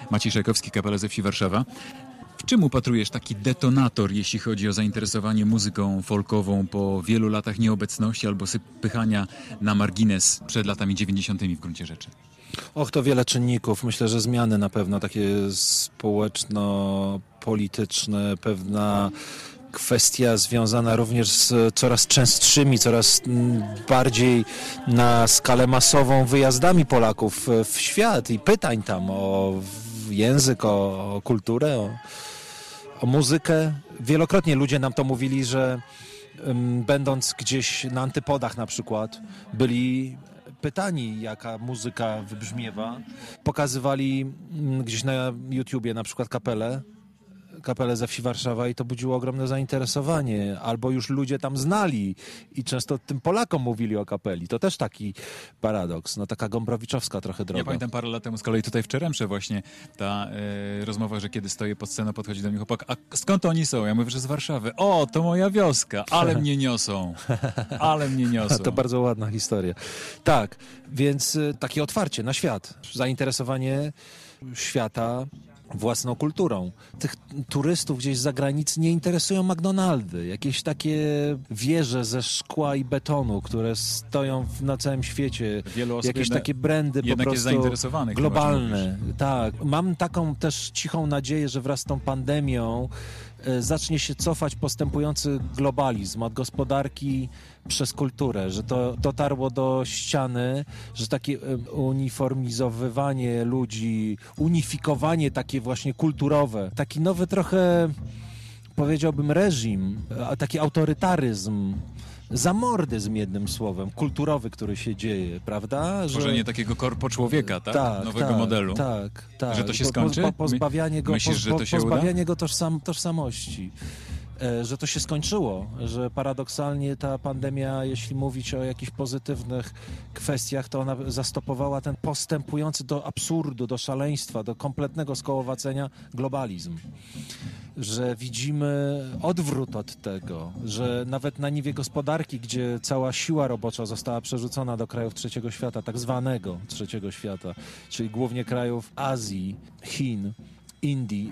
Maciej Szajkowski, Kapela ze Wsi Warszawa. W czym upatrujesz taki detonator, jeśli chodzi o zainteresowanie muzyką folkową po wielu latach nieobecności albo pychania na margines przed latami 90. w gruncie rzeczy? Och, to wiele czynników. Myślę, że zmiany na pewno takie społeczno-polityczne, pewna kwestia związana również z coraz częstszymi, coraz bardziej na skalę masową wyjazdami Polaków w świat i pytań tam o język, o kulturę, o muzykę. Wielokrotnie ludzie nam to mówili, że będąc gdzieś na antypodach na przykład, byli pytani, jaka muzyka wybrzmiewa. Pokazywali gdzieś na YouTubie na przykład kapelę ze Wsi Warszawa i to budziło ogromne zainteresowanie. Albo już ludzie tam znali i często tym Polakom mówili o kapeli. To też taki paradoks. No taka gombrowiczowska trochę droga. Ja pamiętam parę lat temu z kolei tutaj w Czeremsze właśnie ta rozmowa, że kiedy stoję pod sceną, podchodzi do mnie chłopak, a skąd oni są? Ja mówię, że z Warszawy. O, to moja wioska, ale mnie niosą. Ale mnie niosą. To bardzo ładna historia. Tak, więc takie otwarcie na świat. Zainteresowanie świata własną kulturą. Tych turystów gdzieś z zagranicy nie interesują McDonaldy, jakieś takie wieże ze szkła i betonu, które stoją na całym świecie, wielu osób jakieś takie brandy po jednak prostu jest zainteresowanych, globalne. Tak, mam taką też cichą nadzieję, że wraz z tą pandemią zacznie się cofać postępujący globalizm od gospodarki przez kulturę, że to dotarło do ściany, że takie uniformizowywanie ludzi, unifikowanie takie właśnie kulturowe, taki nowy trochę, powiedziałbym, reżim, taki autorytaryzm, zamordyzm jednym słowem, kulturowy, który się dzieje, prawda? Tworzenie takiego korpo człowieka, tak? Nowego modelu. Tak. Że to się skończy? Pozbawianie go, Myślisz, że to się pozbawianie go tożsamości. Że to się skończyło, że paradoksalnie ta pandemia, jeśli mówić o jakichś pozytywnych kwestiach, to ona zastopowała ten postępujący do absurdu, do szaleństwa, do kompletnego skołowacenia globalizm. Że widzimy odwrót od tego, że nawet na niwie gospodarki, gdzie cała siła robocza została przerzucona do krajów trzeciego świata, tak zwanego trzeciego świata, czyli głównie krajów Azji, Chin, Indii,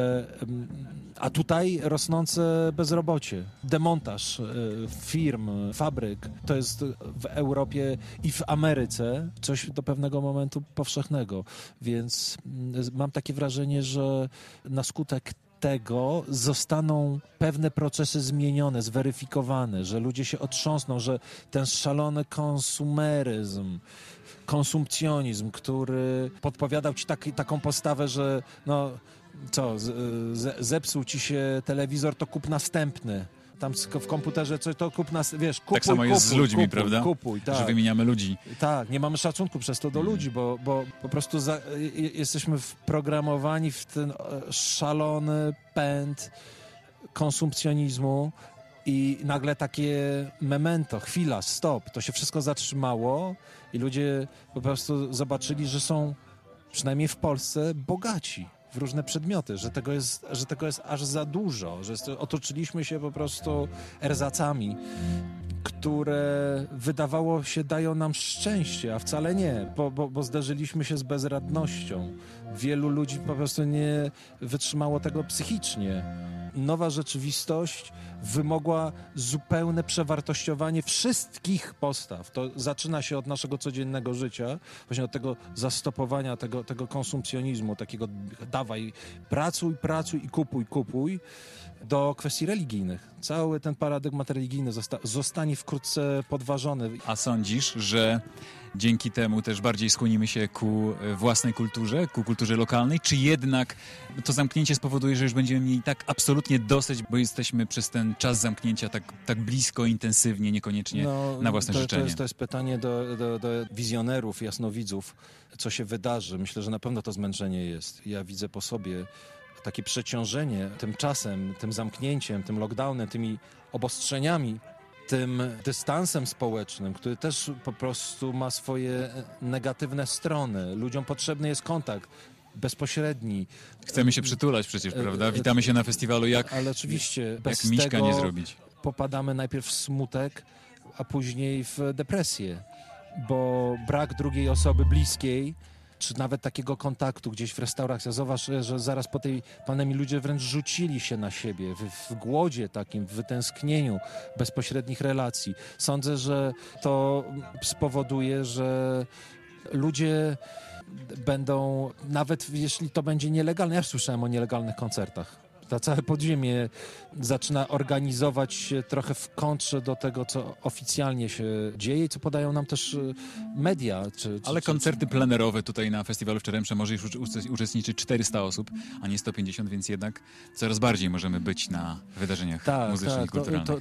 a tutaj rosnące bezrobocie, demontaż firm, fabryk, to jest w Europie i w Ameryce coś do pewnego momentu powszechnego, więc mam takie wrażenie, że na skutek tego zostaną pewne procesy zmienione, zweryfikowane, że ludzie się otrząsną, że ten szalony konsumeryzm, konsumpcjonizm, który podpowiadał ci taką postawę, że no co, zepsuł ci się telewizor, to kup następny. Tam w komputerze coś to kup wiesz, kupuj, tak samo jest z ludźmi, prawda? Kupuj, tak. Że wymieniamy ludzi. Tak, nie mamy szacunku przez to do ludzi, bo po prostu jesteśmy wprogramowani w ten szalony pęd konsumpcjonizmu i nagle takie memento, chwila, stop, to się wszystko zatrzymało i ludzie po prostu zobaczyli, że są przynajmniej w Polsce bogaci w różne przedmioty, że tego jest aż za dużo, że otoczyliśmy się po prostu erzacami, które wydawało się dają nam szczęście, a wcale nie, bo zderzyliśmy się z bezradnością. Wielu ludzi po prostu nie wytrzymało tego psychicznie. Nowa rzeczywistość wymogła zupełne przewartościowanie wszystkich postaw. To zaczyna się od naszego codziennego życia, właśnie od tego zastopowania, tego konsumpcjonizmu, takiego dawaj, pracuj i kupuj, do kwestii religijnych. Cały ten paradygmat religijny zostanie wkrótce podważony. A sądzisz, że dzięki temu też bardziej skłonimy się ku własnej kulturze, ku kulturze lokalnej, czy jednak to zamknięcie spowoduje, że już będziemy mieli tak absolutnie dosyć, bo jesteśmy przez ten czas zamknięcia tak blisko, intensywnie, niekoniecznie na własne życzenie? To jest pytanie do wizjonerów, jasnowidzów, co się wydarzy. Myślę, że na pewno to zmęczenie jest. Ja widzę po sobie takie przeciążenie tym czasem, tym zamknięciem, tym lockdownem, tymi obostrzeniami, tym dystansem społecznym, który też po prostu ma swoje negatywne strony. Ludziom potrzebny jest kontakt bezpośredni. Chcemy się przytulać przecież, prawda? Witamy się na festiwalu, ale oczywiście bez jak Miśka tego nie zrobić. Popadamy najpierw w smutek, a później w depresję, bo brak drugiej osoby bliskiej, czy nawet takiego kontaktu gdzieś w restauracjach. Zauważ, że zaraz po tej pandemii ludzie wręcz rzucili się na siebie w głodzie takim, w wytęsknieniu bezpośrednich relacji. Sądzę, że to spowoduje, że ludzie będą, nawet jeśli to będzie nielegalne, ja słyszałem o nielegalnych koncertach. To całe podziemie zaczyna organizować się trochę w kontrze do tego, co oficjalnie się dzieje i co podają nam też media. Ale koncerty plenerowe tutaj na festiwalu w Czeremsze może już uczestniczyć 400 osób, a nie 150, więc jednak coraz bardziej możemy być na wydarzeniach muzycznych i kulturalnych.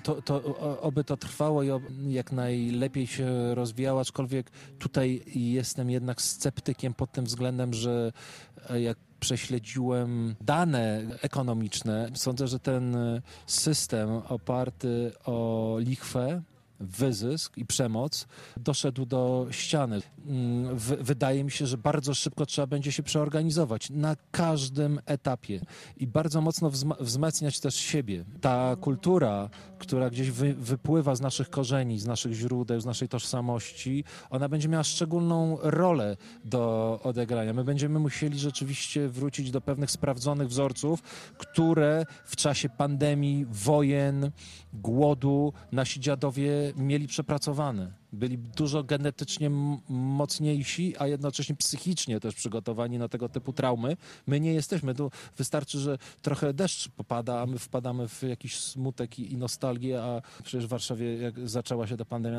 Oby to trwało i jak najlepiej się rozwijało, aczkolwiek tutaj jestem jednak sceptykiem pod tym względem, że jak prześledziłem dane ekonomiczne, sądzę, że ten system oparty o lichwę, wyzysk i przemoc doszedł do ściany. Wydaje mi się, że bardzo szybko trzeba będzie się przeorganizować na każdym etapie i bardzo mocno wzmacniać też siebie. Ta kultura, która gdzieś wypływa z naszych korzeni, z naszych źródeł, z naszej tożsamości, ona będzie miała szczególną rolę do odegrania. My będziemy musieli rzeczywiście wrócić do pewnych sprawdzonych wzorców, które w czasie pandemii, wojen, głodu nasi dziadowie mieli przepracowane. Byli dużo genetycznie mocniejsi, a jednocześnie psychicznie też przygotowani na tego typu traumy. My nie jesteśmy. Tu wystarczy, że trochę deszcz popada, a my wpadamy w jakiś smutek i nostalgię, a przecież w Warszawie, jak zaczęła się ta pandemia,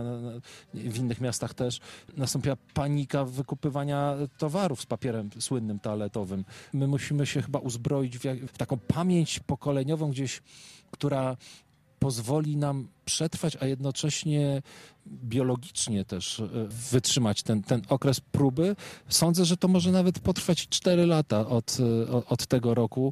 w innych miastach też, nastąpiła panika wykupywania towarów z papierem słynnym toaletowym. My musimy się chyba uzbroić w taką pamięć pokoleniową gdzieś, która pozwoli nam przetrwać, a jednocześnie biologicznie też wytrzymać ten okres próby. Sądzę, że to może nawet potrwać 4 lata od tego roku,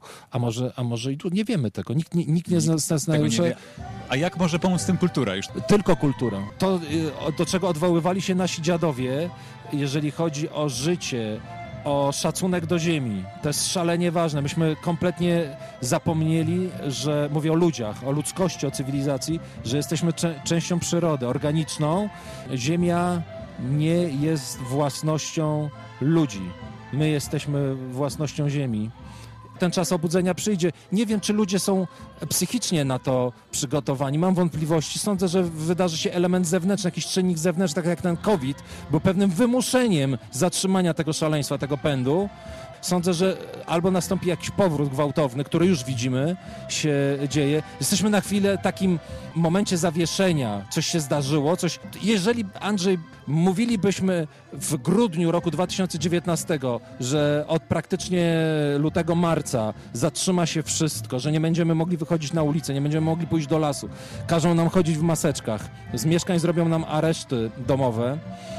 a może i tu nie wiemy tego. Nikt nie z nas nie wie. A jak może pomóc w tym kultura już? Tylko kultura. To, do czego odwoływali się nasi dziadowie, jeżeli chodzi o życie, o szacunek do ziemi. To jest szalenie ważne. Myśmy kompletnie zapomnieli, że mówię o ludziach, o ludzkości, o cywilizacji, że jesteśmy częścią przyrody organiczną. Ziemia nie jest własnością ludzi. My jesteśmy własnością ziemi. Ten czas obudzenia przyjdzie. Nie wiem, czy ludzie są psychicznie na to przygotowani. Mam wątpliwości. Sądzę, że wydarzy się element zewnętrzny, jakiś czynnik zewnętrzny, tak jak ten COVID, był pewnym wymuszeniem zatrzymania tego szaleństwa, tego pędu. Sądzę, że albo nastąpi jakiś powrót gwałtowny, który już widzimy, się dzieje. Jesteśmy na chwilę w takim momencie zawieszenia. Coś się zdarzyło, coś... Jeżeli, Andrzej, mówilibyśmy w grudniu roku 2019, że od praktycznie lutego, marca zatrzyma się wszystko, że nie będziemy mogli wychodzić na ulicę, nie będziemy mogli pójść do lasu, każą nam chodzić w maseczkach, z mieszkań zrobią nam areszty domowe,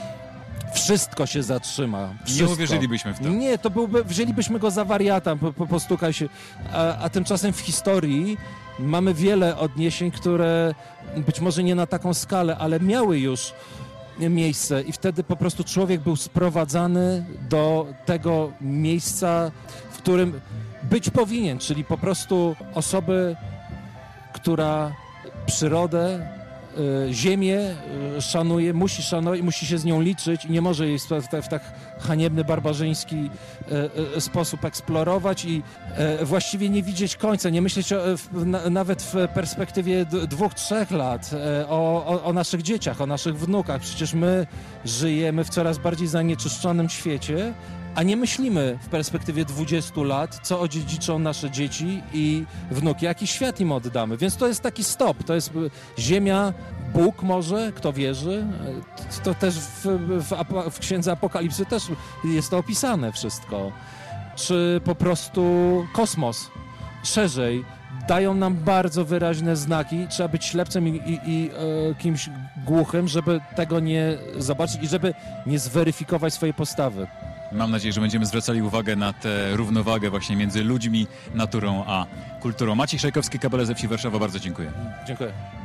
wszystko się zatrzyma. Wszystko. Nie uwierzylibyśmy w to. Nie, to wzięlibyśmy go za wariata, postukaj się. A tymczasem w historii mamy wiele odniesień, które być może nie na taką skalę, ale miały już miejsce i wtedy po prostu człowiek był sprowadzany do tego miejsca, w którym być powinien, czyli po prostu osoby, która przyrodę, ziemię szanuje, musi szanować, musi się z nią liczyć i nie może jej w tak haniebny, barbarzyński sposób eksplorować i właściwie nie widzieć końca, nie myśleć nawet w perspektywie 2-3 lat o naszych dzieciach, o naszych wnukach. Przecież my żyjemy w coraz bardziej zanieczyszczonym świecie, a nie myślimy w perspektywie 20 lat, co odziedziczą nasze dzieci i wnuki, jaki świat im oddamy. Więc to jest taki stop, to jest ziemia, Bóg może, kto wierzy. To też w Księdze Apokalipsy też jest to opisane wszystko. Czy po prostu kosmos, szerzej, dają nam bardzo wyraźne znaki. Trzeba być ślepcem i kimś głuchym, żeby tego nie zobaczyć i żeby nie zweryfikować swojej postawy. Mam nadzieję, że będziemy zwracali uwagę na tę równowagę właśnie między ludźmi, naturą a kulturą. Maciej Szajkowski, Kabale ze Wsi Warszawa, bardzo dziękuję. Dziękuję.